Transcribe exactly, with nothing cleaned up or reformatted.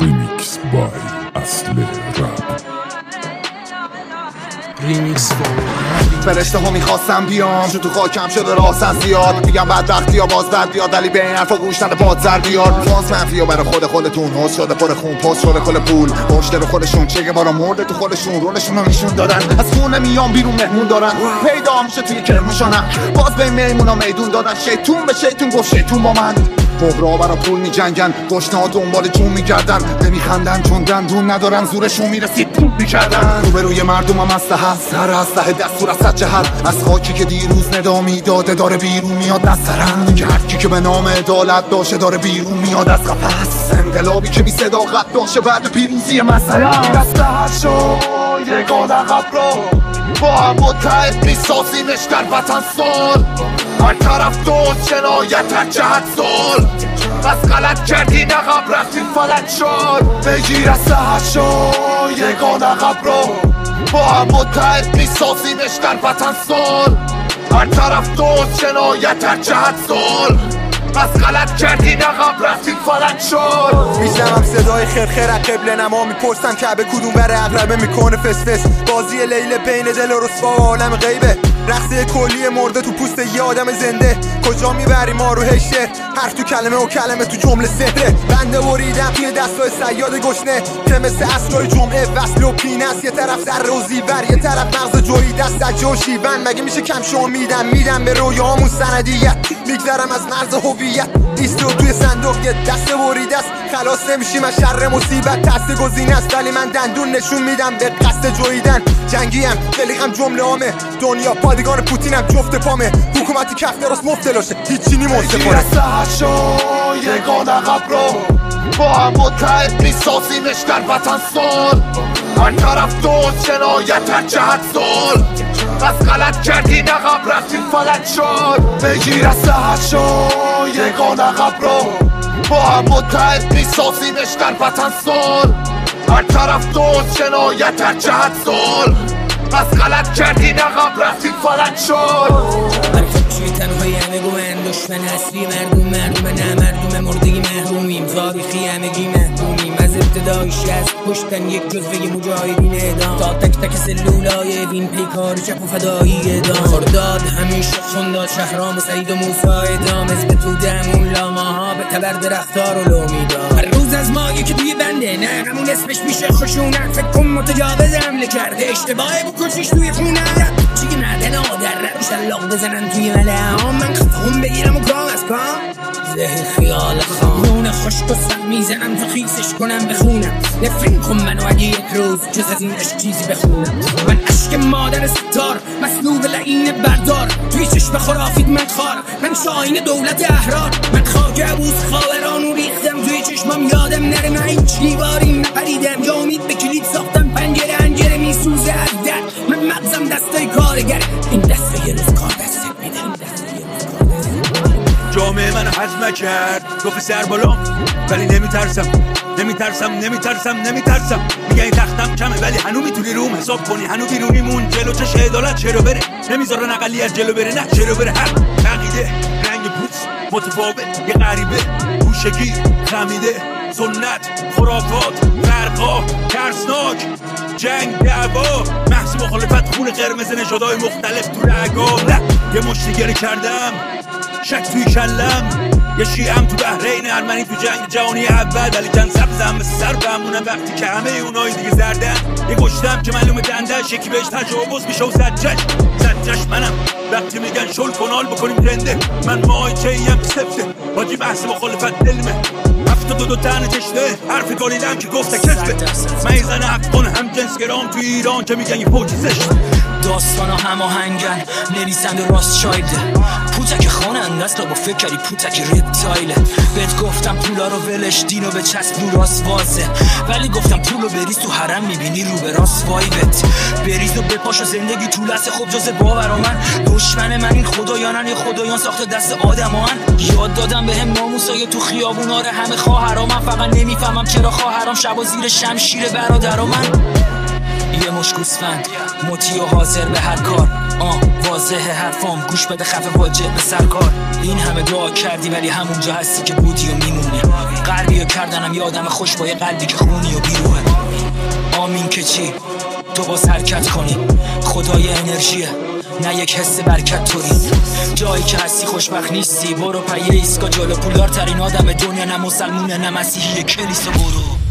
Remix by اصل رپ. ریمیکس فرشته ها میخواستم بیام شو تو خاکم شده راسن زیاد میگم بدبختی ها باز بد بیاد ولی به این حرفا گوش نده بادزر بیار فاز منفی ها برای خود خودتون حوض شده پر خون پست شده کل پول پشت رو خودشون چگه بارا مرده تو خودشون رولشون رو نشون دادن از خونه میام بیرون مهمون دارن پیدا میشه توی کرموشانم باز به میمونا میدون دادن شیطون به شیطون گفت شیطون با من بغرا برا پول میجنگن گشنها دنبال جون میگردن نمیخندن چون دندون ندارن زورشون میرسید پول میکردن روبروی مردم هم اسلحه سر اسلحه دستور از صد جهت از خاکی که دیروز ندامی داده داره بیرون میاد از سرم که هرکی که به نام عدالت داشه داره بیرون میاد از قفس انقلابی که بی صداقت داشه بعد پیروزی مسئله اسلحه شو یگان عقب رو با هم متحد میسازیمش در وطن سال هر طرف دوست جنایت هر جهت سال بس غلط کردین عقب رفتین فلج شد بگیر اسلحه شو یگان عقب رو با هم متحد میسازیمش در وطن سال هر طرف دوست جنایت هر جهت سال بس غلط کردین عقب رفتین فلج شد میشنم صدای خرخر از قبل نما میپرسم کعبه کدوم بره اقربه میکنه فس فس بازی لیل بین دل و رسوا و عالم غیبه رقصه کلی مرده تو پوست یه آدم زنده کجا میبری ما رو هشتر حرف تو کلمه و کلمه تو جمله سهره بنده بریدم توی دستای صیاد گشنه که مثل اصلای جمعه وصل و پینست یه طرف ذره و زیور یه طرف مغز جوی دست از جوشیون مگه میشه کم شو میدم میدم به رویامون سندیت میگذرم از مرز هویت ایستو توی صندوق یه دست بریده است خلاص نمیشیم از شر مصیبت دست گزینه است ولی من دندون نشون میدم به قصد جویدن جنگیم قلیقم جمله عامه دنیا پادگان پوتینم جفت پامه حکومتی کف دراست مفتلاشه هیچی نی مستفاره اسلحه شو یگان عقب رو با هم متحد میسازیمش در وطن سال هر طرف دوست جنایت هر جهت سال بس غلط کردین عقب رفتین فلج شد بگیر اسلحه شو یگان عقب رو با هم متحد میسازیمش در وطن سال هر طرف دوست جنایت هر جهت سال بس غلط کردین عقب رفتین فلج شد توی تنهای همه گوهن دشمن اصلی مردم مردم نه مردم مردگی محرومیم تاریخی همگی محرومیم از ابتدایش از پشتن یک جزوه مجاهدین اعدام تا تک تک سلولای وین پیکار چپ و فدایی اعدام خرداد همیشه خونداد شهرام و سعید و موسی اعدام از به تو دمون لاماها به تبر درختار و لومیدار هر روز از مایی که توی بنده نه همون اسمش میشه خشونت فکر کن متجاوز حمله کرده اشتباهی بکشیش توی خونه چیگه ندن آدر روش اللاغ بزنن توی مله هم من خفهم بگیرم و کام از کام زهر خیال خام رونه خشک و سم میزنم تو خیسش کنم بخونم نفرین کن منو اگه یک روز جز از این عشق چیزی بخونم من عشق مادر ستار مسلوب لعین بردار توی چشم خرافید من خار من شاین دولت احرار من خاک عبوز خاورانو ریختم توی چشمم یادم نره من این چیواری نپریدم یا امید به کلید ساختم پنجره انجره میسوزه از در من مغزم دستای کارگر این دسته یه روز کار دستت میده جامعه من حزم کرد گفت سر بالام ولی نمیترسم نمیترسم نمیترسم نمیترسم میگه این تختم کمه ولی هنو میتونی روم حساب کنی هنو بیرونیمون جلو چش عدالت چرا بره نمیذارن اقلی از جلو بره نه چرا بره حق عقیده رنگ پوست متفاوت یه غریبه گوشگیر خمیده سنت خرافات فرقا ترسناک جنگ دعوا محض مخالفت خون قرمز نژادهای مختلف تو رگام نه یه مشتیگری کردم شک توی کلم یه شیعم تو بحرین ارمنی تو جنگ جهانی اول ولی چند سبزم به سر بمونم وقتی که همه اونایی دیگه زردن یه گشتم که معلومه دندش یکی بهش تجاوز میشه و زجش زجش منم وقتی میگن شل کنال بکنیم رنده من مای چهیم سفته باجی بحث مخالفت دلمه هفته دو دو تنه چشته حرف گالیدم که گفته کذبه میزن افغان هم جنس گرام توی ایران که میگن یه پوچی زشت داستانا هماهنگن نویسنده راست شایده پوتک خواننده است با فکری پوتک ریپتایله بهت گفتم پولا رو ولش دینو به چسب رو راست وازه ولی گفتم پولو بریز تو حرم میبینی رو به راست وایبت بریز و بپاش و زندگی طول است خب جز باور من دشمن من این خدایانن یه خدایان ساخته دست آدمان یاد دادم به هم ناموسای تو خیابونا رو همه خواهرام من فقط نمیفهمم چرا خواهرام شبا زیر شمشیر برادرام من یه مش گوسفند مطیع و حاضر به هر کار. آه واضحه حرفام گوش بده خفه واجب به سرکار. این همه دعا کردی ولی همونجا هستی که بودی و میمونی. قلبی و کردنم یه آدم خوش با یه قلبی که خونی و بیروه. آمین که چی تو باز حرکت کنی. خدای انرژیه نه یک حس برکت توری. جایی که هستی خوشبخت نیستی برو پایه ایسکا جلو پولدار ترین آدم دنیا. نه مسلمونه نه مسیحی کلیسا برو.